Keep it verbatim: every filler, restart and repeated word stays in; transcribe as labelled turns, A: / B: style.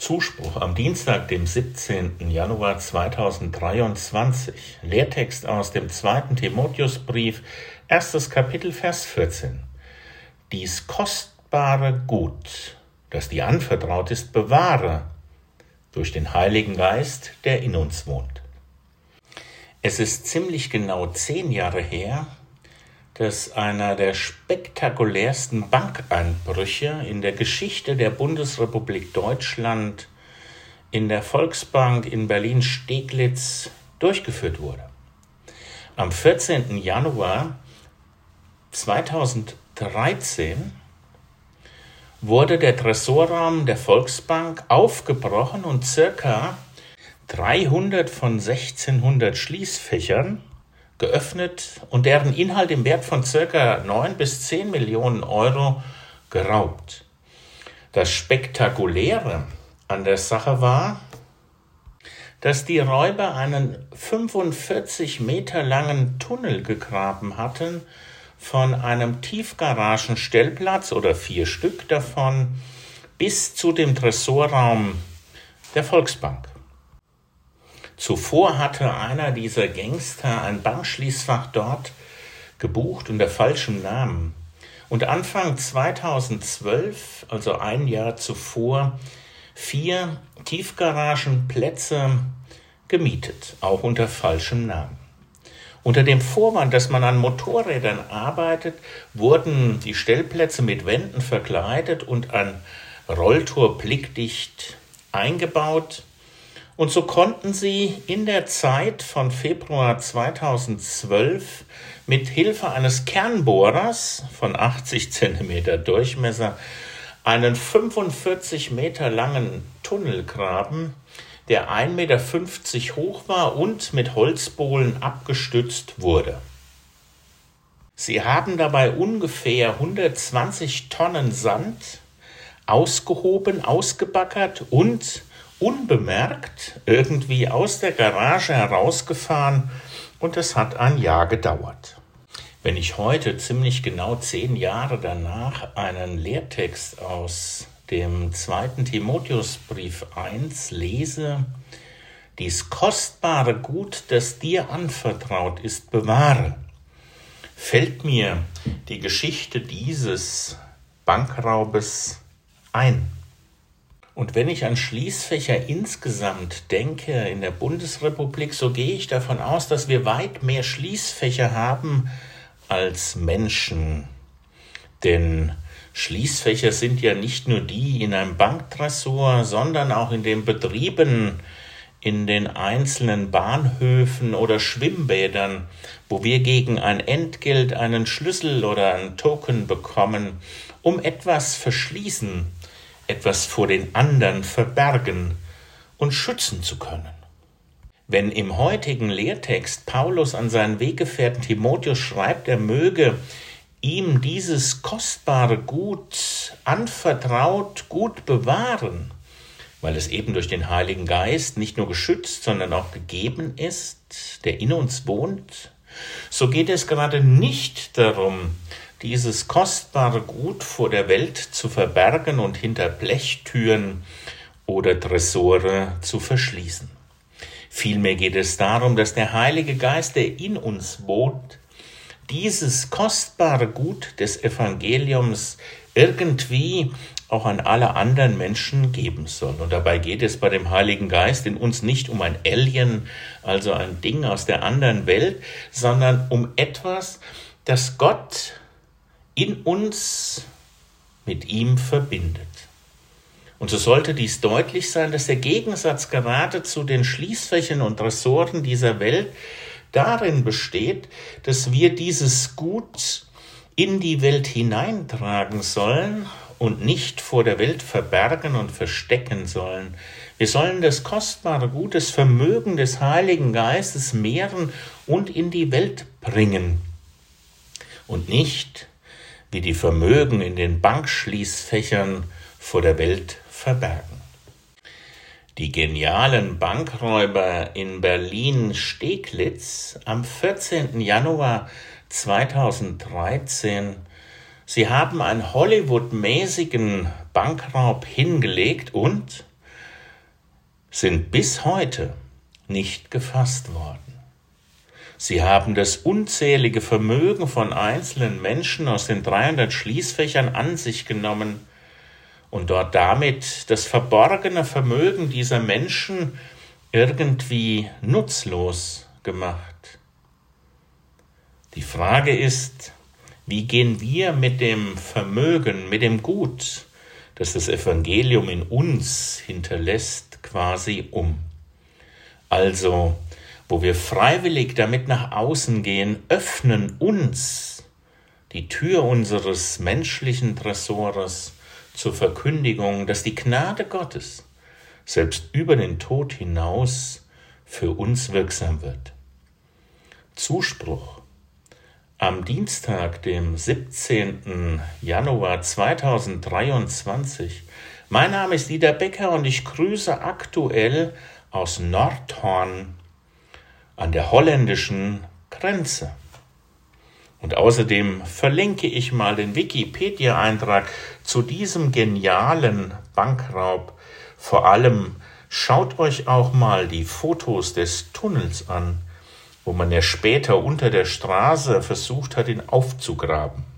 A: Zuspruch am Dienstag, dem siebzehnten Januar zweitausenddreiundzwanzig. Lehrtext aus dem zweiten Timotheusbrief, erstes Kapitel, Vers vierzehn. Dies kostbare Gut, das dir anvertraut ist, bewahre durch den Heiligen Geist, der in uns wohnt. Es ist ziemlich genau zehn Jahre her, dass einer der spektakulärsten Bankeinbrüche in der Geschichte der Bundesrepublik Deutschland in der Volksbank in Berlin-Steglitz durchgeführt wurde. Am vierzehnten Januar zweitausenddreizehn wurde der Tresorraum der Volksbank aufgebrochen und circa dreihundert von sechzehnhundert Schließfächern geöffnet und deren Inhalt im Wert von circa neun bis zehn Millionen Euro geraubt. Das Spektakuläre an der Sache war, dass die Räuber einen fünfundvierzig Meter langen Tunnel gegraben hatten, von einem Tiefgaragenstellplatz oder vier Stück davon bis zu dem Tresorraum der Volksbank. Zuvor hatte einer dieser Gangster ein Bankschließfach dort gebucht unter falschem Namen und Anfang zweitausendzwölf, also ein Jahr zuvor, vier Tiefgaragenplätze gemietet, auch unter falschem Namen. Unter dem Vorwand, dass man an Motorrädern arbeitet, wurden die Stellplätze mit Wänden verkleidet und ein Rolltor blickdicht eingebaut. Und so konnten sie in der Zeit von Februar zweitausendzwölf mit Hilfe eines Kernbohrers von achtzig Zentimeter Durchmesser einen fünfundvierzig Meter langen Tunnel graben, der ein Meter fünfzig hoch war und mit Holzbohlen abgestützt wurde. Sie haben dabei ungefähr hundertzwanzig Tonnen Sand ausgehoben, ausgebaggert und unbemerkt irgendwie aus der Garage herausgefahren, und es hat ein Jahr gedauert. Wenn ich heute, ziemlich genau zehn Jahre danach, einen Lehrtext aus dem zweiten Timotheusbrief eins lese, dies kostbare Gut, das dir anvertraut ist, bewahre, fällt mir die Geschichte dieses Bankraubes ein. Und wenn ich an Schließfächer insgesamt denke in der Bundesrepublik, so gehe ich davon aus, dass wir weit mehr Schließfächer haben als Menschen. Denn Schließfächer sind ja nicht nur die in einem Banktresor, sondern auch in den Betrieben, in den einzelnen Bahnhöfen oder Schwimmbädern, wo wir gegen ein Entgelt einen Schlüssel oder einen Token bekommen, um etwas verschließen, etwas vor den anderen verbergen und schützen zu können. Wenn im heutigen Lehrtext Paulus an seinen Weggefährten Timotheus schreibt, er möge ihm dieses kostbare Gut anvertraut, gut bewahren, weil es eben durch den Heiligen Geist nicht nur geschützt, sondern auch gegeben ist, der in uns wohnt, so geht es gerade nicht darum, dieses kostbare Gut vor der Welt zu verbergen und hinter Blechtüren oder Tresore zu verschließen. Vielmehr geht es darum, dass der Heilige Geist, der in uns wohnt, dieses kostbare Gut des Evangeliums irgendwie auch an alle anderen Menschen geben soll. Und dabei geht es bei dem Heiligen Geist in uns nicht um ein Alien, also ein Ding aus der anderen Welt, sondern um etwas, das Gott in uns mit ihm verbindet. Und so sollte dies deutlich sein, dass der Gegensatz gerade zu den Schließfächern und Tresoren dieser Welt darin besteht, dass wir dieses Gut in die Welt hineintragen sollen und nicht vor der Welt verbergen und verstecken sollen. Wir sollen das kostbare Gut, das Vermögen des Heiligen Geistes mehren und in die Welt bringen und nicht wie die Vermögen in den Bankschließfächern vor der Welt verbergen. Die genialen Bankräuber in Berlin-Steglitz am vierzehnten Januar zweitausenddreizehn, sie haben einen Hollywood-mäßigen Bankraub hingelegt und sind bis heute nicht gefasst worden. Sie haben das unzählige Vermögen von einzelnen Menschen aus den dreihundert Schließfächern an sich genommen und dort damit das verborgene Vermögen dieser Menschen irgendwie nutzlos gemacht. Die Frage ist, wie gehen wir mit dem Vermögen, mit dem Gut, das das Evangelium in uns hinterlässt, quasi um? Also, wo wir freiwillig damit nach außen gehen, öffnen uns die Tür unseres menschlichen Tresores zur Verkündigung, dass die Gnade Gottes selbst über den Tod hinaus für uns wirksam wird. Zuspruch. Am Dienstag, dem siebzehnten Januar zweitausenddreiundzwanzig. Mein Name ist Dieter Becker und ich grüße aktuell aus Nordhorn an der holländischen Grenze. Und außerdem verlinke ich mal den Wikipedia-Eintrag zu diesem genialen Bankraub. Vor allem schaut euch auch mal die Fotos des Tunnels an, wo man ja später unter der Straße versucht hat, ihn aufzugraben.